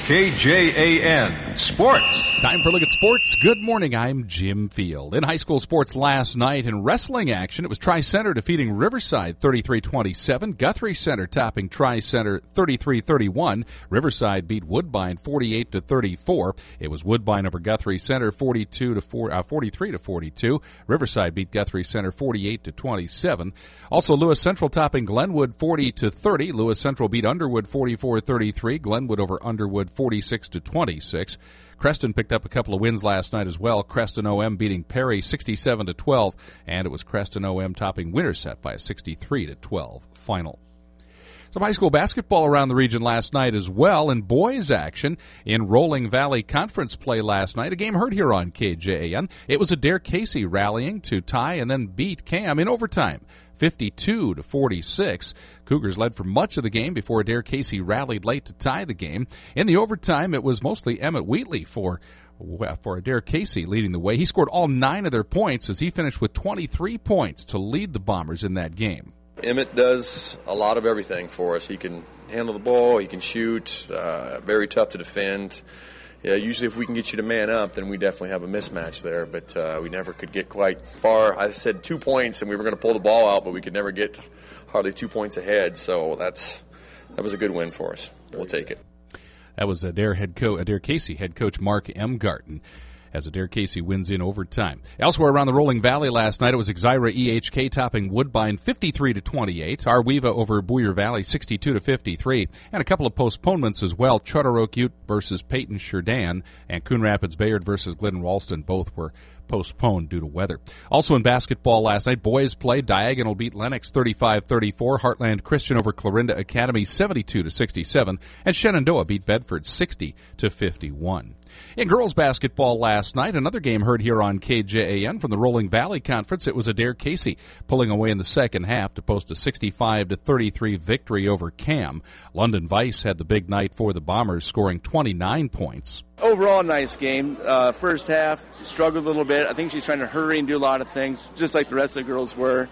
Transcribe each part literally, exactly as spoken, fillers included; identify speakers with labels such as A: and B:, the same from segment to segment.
A: K J A N Sports.
B: Time for a look at sports. Good morning, I'm Jim Field. In high school sports last night, in wrestling action, it was Tri-Center defeating Riverside thirty-three twenty-seven. Guthrie Center topping Tri-Center thirty-three thirty-one. Riverside beat Woodbine forty-eight to thirty-four. It was Woodbine over Guthrie Center forty-two to four, uh, forty-three to forty-two. Riverside beat Guthrie Center forty-eight to twenty-seven. Also, Lewis Central topping Glenwood forty to thirty. Lewis Central beat Underwood forty-four thirty-three. Glenwood over Underwood forty-six to twenty-six. Creston picked up a couple of wins last night as well. Creston O M beating Perry sixty-seven to twelve, and it was Creston O M topping Winterset by a sixty-three to twelve final. Some high school basketball around the region last night as well. In boys action in Rolling Valley Conference play last night, a game heard here on K J A N. It was Adair Casey rallying to tie and then beat Cam in overtime, fifty-two to forty-six. Cougars led for much of the game before Adair Casey rallied late to tie the game. In the overtime, it was mostly Emmett Wheatley for for Adair Casey leading the way. He scored all nine of their points as he finished with twenty-three points to lead the Bombers in that game.
C: Emmett does a lot of everything for us. He can handle the ball, he can shoot, uh, very tough to defend. Yeah, usually if we can get you to man up, then we definitely have a mismatch there, but uh, we never could get quite far. I said two points, and we were going to pull the ball out, but we could never get hardly two points ahead, so that's that was a good win for us. We'll take it.
B: That was Adair, head co- Adair Casey head coach Mark M. Garten, as Adair Casey wins in overtime. Elsewhere around the Rolling Valley last night, it was Exira E H K topping Woodbine fifty-three to twenty-eight. Arweva over Boyer Valley sixty-two to fifty-three. And a couple of postponements as well. Charter-Oak versus Peyton Sherdan and Coon Rapids Bayard versus Glidden Ralston. Both were postponed due to weather. Also in basketball last night, boys play. Diagonal beat Lennox thirty-five thirty-four. Heartland Christian over Clarinda Academy seventy-two to sixty-seven. And Shenandoah beat Bedford sixty to fifty-one. In girls basketball last night, another game heard here on K J A N from the Rolling Valley Conference. It was Adair Casey pulling away in the second half to post a sixty-five to thirty-three victory over Cam. London Vice had the big night for the Bombers, scoring twenty-nine points.
D: Overall, nice game. Uh, first half, struggled a little bit. I think she's trying to hurry and do a lot of things, just like the rest of the girls were.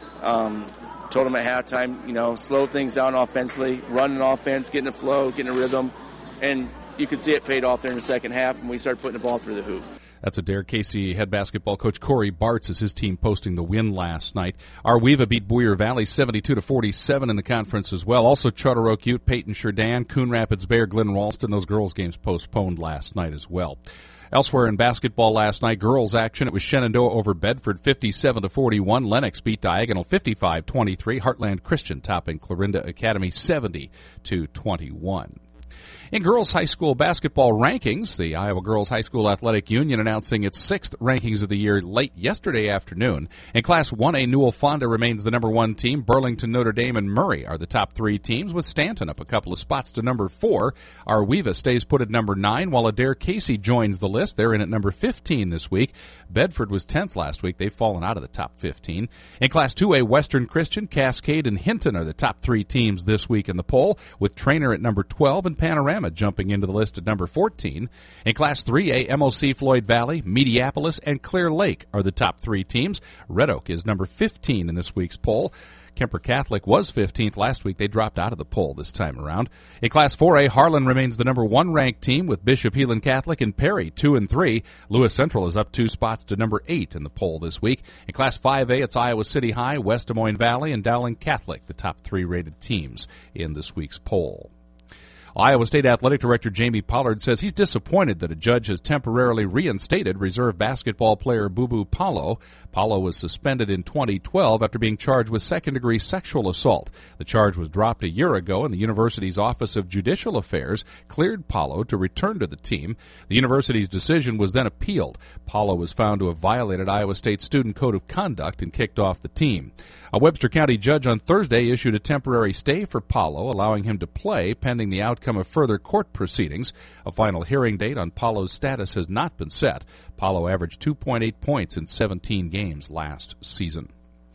D: Um, told them at halftime, you know, slow things down offensively, run an offense, get in a flow, get in a rhythm, and you could see it paid off there in the second half when we started putting the ball through the hoop.
B: That's Adair Casey head basketball coach Corey Bartz as his team posting the win last night. Arweva beat Boyer Valley seventy-two to forty-seven in the conference as well. Also Charter-Oak Ute, Peyton Sherdan, Coon Rapids Bayard, Glidden Ralston. Those girls games postponed last night as well. Elsewhere in basketball last night, girls action, it was Shenandoah over Bedford fifty-seven to forty-one. Lennox beat Diagonal fifty-five twenty-three. Heartland Christian topping Clarinda Academy seventy to twenty-one. In girls' high school basketball rankings, the Iowa Girls High School Athletic Union announcing its sixth rankings of the year late yesterday afternoon. In Class one A, Newell Fonda remains the number one team. Burlington, Notre Dame, and Murray are the top three teams, with Stanton up a couple of spots to number four. Arweva stays put at number nine, while Adair Casey joins the list. They're in at number fifteen this week. Bedford was tenth last week. They've fallen out of the top fifteen. In Class two A, Western Christian, Cascade, and Hinton are the top three teams this week in the poll, with Trainer at number twelve and Panorama jumping into the list at number fourteen. In Class three A, M O C Floyd Valley, Mediapolis, and Clear Lake are the top three teams. Red Oak is number fifteen in this week's poll. Kemper Catholic was fifteenth last week. They dropped out of the poll this time around. In Class four A, Harlan remains the number one ranked team, with Bishop Heelan Catholic and Perry two and three. Lewis Central is up two spots to number eight in the poll this week. In Class five A, it's Iowa City High, West Des Moines Valley, and Dowling Catholic, the top three rated teams in this week's poll. Iowa State Athletic Director Jamie Pollard says he's disappointed that a judge has temporarily reinstated reserve basketball player Bubu Paulo. Paulo was suspended in twenty twelve after being charged with second-degree sexual assault. The charge was dropped a year ago, and the university's Office of Judicial Affairs cleared Paulo to return to the team. The university's decision was then appealed. Paulo was found to have violated Iowa State's Student Code of Conduct and kicked off the team. A Webster County judge on Thursday issued a temporary stay for Paulo, allowing him to play pending the outcome of further court proceedings. A final hearing date on Paulo's status has not been set. Paulo averaged two point eight points in seventeen games last season.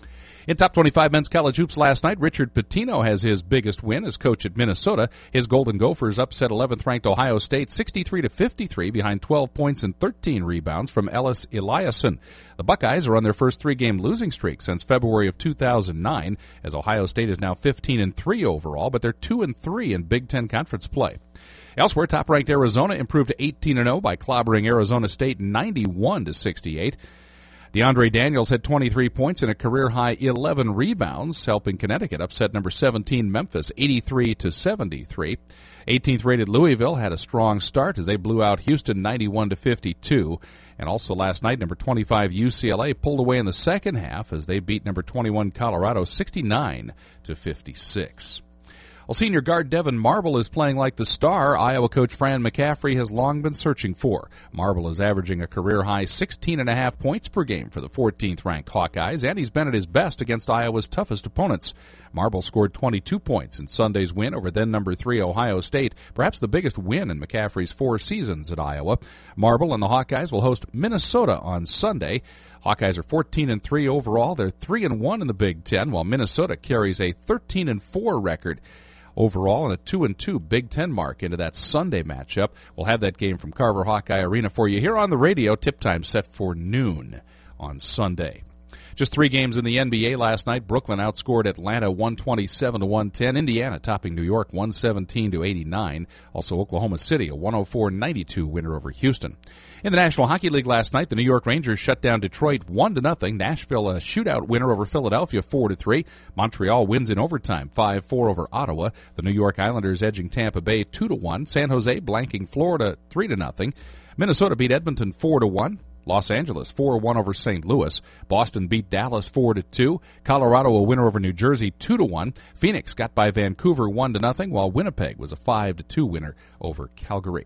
B: In top twenty-five men's college hoops last night, Richard Pitino has his biggest win as coach at Minnesota. His Golden Gophers upset eleventh-ranked Ohio State sixty-three to fifty-three behind twelve points and thirteen rebounds from Ellis Eliason. The Buckeyes are on their first three-game losing streak since February of two thousand nine, as Ohio State is now fifteen and three overall, but they're two and three in Big Ten Conference play. Elsewhere, top-ranked Arizona improved to eighteen and oh by clobbering Arizona State ninety-one to sixty-eight. DeAndre Daniels had twenty-three points and a career-high eleven rebounds, helping Connecticut upset number seventeen Memphis eighty-three to seventy-three. eighteenth-rated Louisville had a strong start as they blew out Houston ninety-one to fifty-two. And also last night, number twenty-five U C L A pulled away in the second half as they beat number twenty-one Colorado sixty-nine to fifty-six. Well, senior guard Devin Marble is playing like the star Iowa coach Fran McCaffrey has long been searching for. Marble is averaging a career-high sixteen and a half points per game for the fourteenth-ranked Hawkeyes, and he's been at his best against Iowa's toughest opponents. Marble scored twenty-two points in Sunday's win over then number three Ohio State, perhaps the biggest win in McCaffrey's four seasons at Iowa. Marble and the Hawkeyes will host Minnesota on Sunday. Hawkeyes are fourteen and three overall. They're three and one in the Big Ten, while Minnesota carries a thirteen and four record overall and a two and two Big Ten mark into that Sunday matchup. We'll have that game from Carver Hawkeye Arena for you here on the radio. Tip time set for noon on Sunday. Just three games in the N B A last night. Brooklyn outscored Atlanta one twenty-seven to one ten. Indiana topping New York one seventeen to eighty-nine. Also Oklahoma City, a one oh four ninety-two winner over Houston. In the National Hockey League last night, the New York Rangers shut down Detroit one to nothing. Nashville a shootout winner over Philadelphia four to three. Montreal wins in overtime five four over Ottawa. The New York Islanders edging Tampa Bay two to one. San Jose blanking Florida three to nothing. Minnesota beat Edmonton four to one. Los Angeles four one over Saint Louis. Boston beat Dallas four to two. Colorado a winner over New Jersey two to one. Phoenix got by Vancouver one to nothing, while Winnipeg was a five to two winner over Calgary.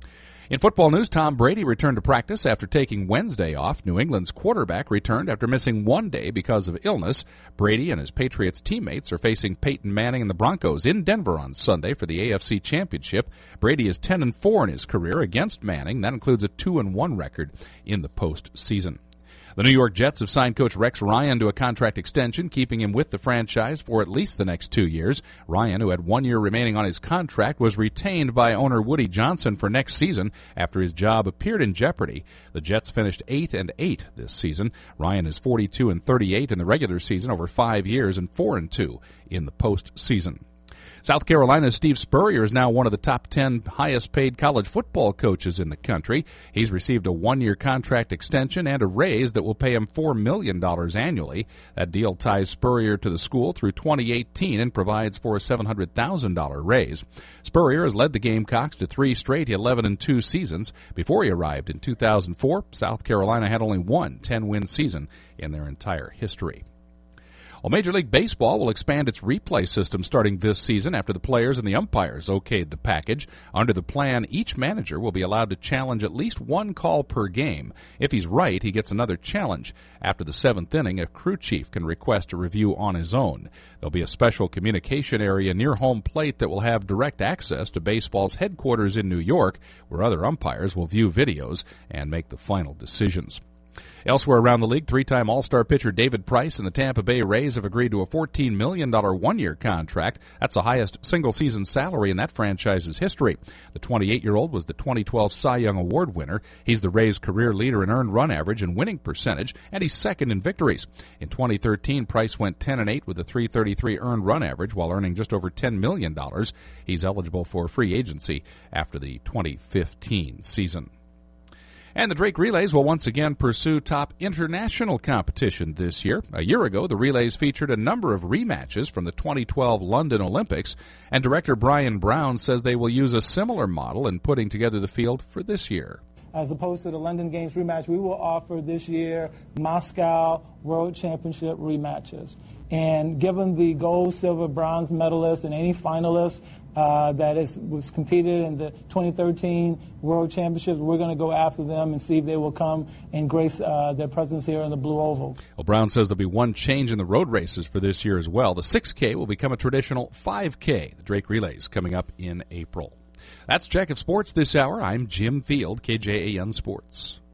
B: In football news, Tom Brady returned to practice after taking Wednesday off. New England's quarterback returned after missing one day because of illness. Brady and his Patriots teammates are facing Peyton Manning and the Broncos in Denver on Sunday for the A F C Championship. Brady is ten and four in his career against Manning. That includes a two and one record in the postseason. The New York Jets have signed coach Rex Ryan to a contract extension, keeping him with the franchise for at least the next two years. Ryan, who had one year remaining on his contract, was retained by owner Woody Johnson for next season after his job appeared in jeopardy. The Jets finished eight and eight this season. Ryan is forty-two and thirty-eight in the regular season over five years and four and two in the postseason. South Carolina's Steve Spurrier is now one of the top ten highest-paid college football coaches in the country. He's received a one-year contract extension and a raise that will pay him four million dollars annually. That deal ties Spurrier to the school through twenty eighteen and provides for a seven hundred thousand dollars raise. Spurrier has led the Gamecocks to three straight eleven and two seasons. Before he arrived in two thousand four, South Carolina had only one ten-win season in their entire history. Well, Major League Baseball will expand its replay system starting this season after the players and the umpires okayed the package. Under the plan, each manager will be allowed to challenge at least one call per game. If he's right, he gets another challenge. After the seventh inning, a crew chief can request a review on his own. There'll be a special communication area near home plate that will have direct access to baseball's headquarters in New York, where other umpires will view videos and make the final decisions. Elsewhere around the league, three-time All-Star pitcher David Price and the Tampa Bay Rays have agreed to a fourteen million dollars one-year contract. That's the highest single-season salary in that franchise's history. The twenty-eight-year-old was the twenty twelve Cy Young Award winner. He's the Rays' career leader in earned run average and winning percentage, and he's second in victories. In twenty thirteen, Price went ten and eight with a three thirty-three earned run average while earning just over ten million dollars. He's eligible for free agency after the twenty fifteen season. And the Drake Relays will once again pursue top international competition this year. A year ago, the Relays featured a number of rematches from the twenty twelve London Olympics, and director Brian Brown says they will use a similar model in putting together the field for this year.
E: As opposed to the London Games rematch, we will offer this year Moscow World Championship rematches. And given the gold, silver, bronze medalists and any finalists uh, that is, was competed in the twenty thirteen World Championships, we're going to go after them and see if they will come and grace uh, their presence here in the Blue Oval.
B: Well, Brown says there'll be one change in the road races for this year as well. The six K will become a traditional five K. The Drake Relays coming up in April. That's Check of Sports this hour. I'm Jim Field, K J A N Sports.